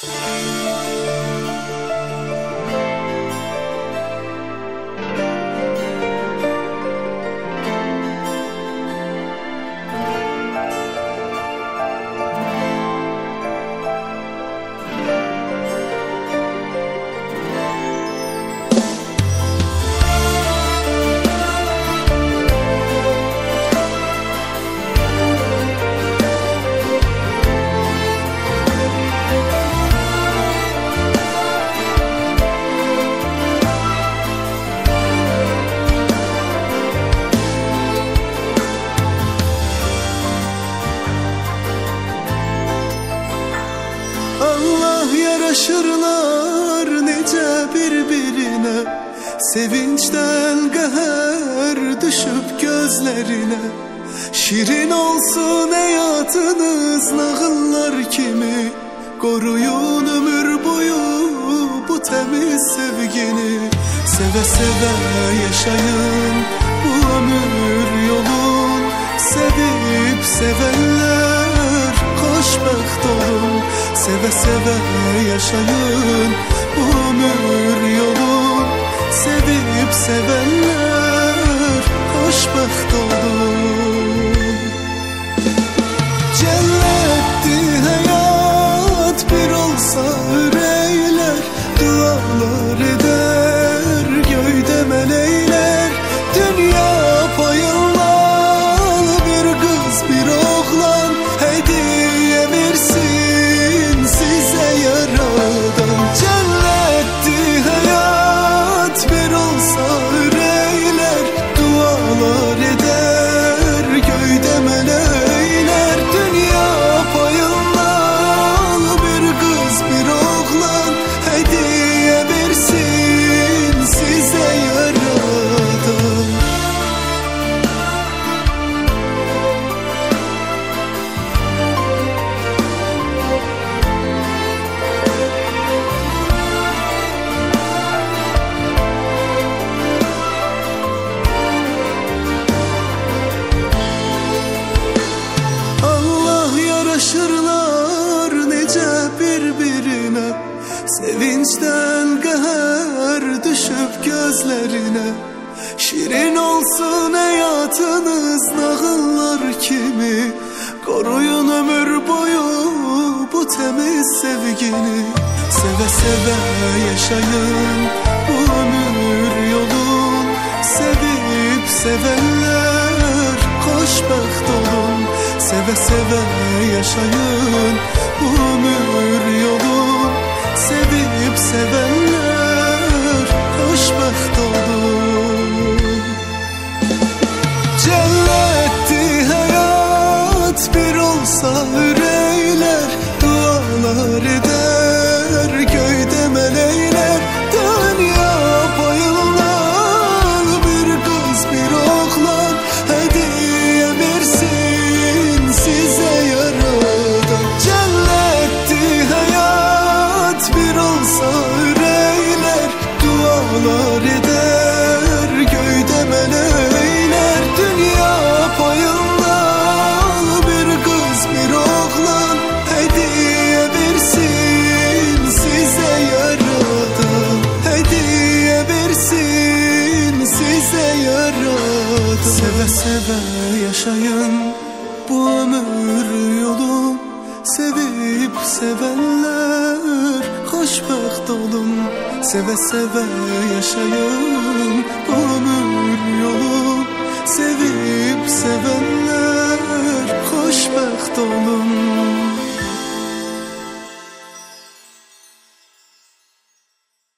Allah yaraşırlar nece birbirine, sevinçten qəhər düşüb gözlerine. Şirin olsun hayatınız nağıllar kimi, koruyun ömür boyu bu temiz sevgini. Seve seve yaşayın bu ömür yolun, sevip sevenler xoşbəxt olun. Seve seve yaşayın bu ömür yolun, sevip sevenler xoşbəxt olun. Cennetdi hayat bir olsa üreyler, dualar eder göyde melekler. Dünya payından bir kız bir oğlan hediye versin size yaradan. Cennetdi hayat bir olsa üreyler, dualar eder göyde melekler. Dünya payından bir kız bir oğlan hediye versin size yaradan. Yaraşırlar nece birbirine, sevinçten qəhər düşüb gözlerine. Şirin olsun hayatınız nağıllar kimi, koruyun ömür boyu bu temiz sevgini. Seve seve yaşayın bu ömür yolun, sevip sevenler xoşbəxt olun. Seve seve yaşayın bu ömür yolun, sevip sevenler xoşbəxt olun. Cennetdi hayat bir olsa üreyler, dualar eder göyde melekler. Dünya payından bir kız bir oğlan hediye versin size yaradan. Cennetdi hayat bir olsa üreyler, dualar eder göyde melekler. Dünya payından bir kız bir oğlan hediye versin size yaradan. Hediye versin size yaradan. Seve seve yaşayın bu ömür yolun, sevip sevenler xoşbəxt olun. Seve seve yaşayın bu ömür yolun, sevip sevenler xoşbəxt olun.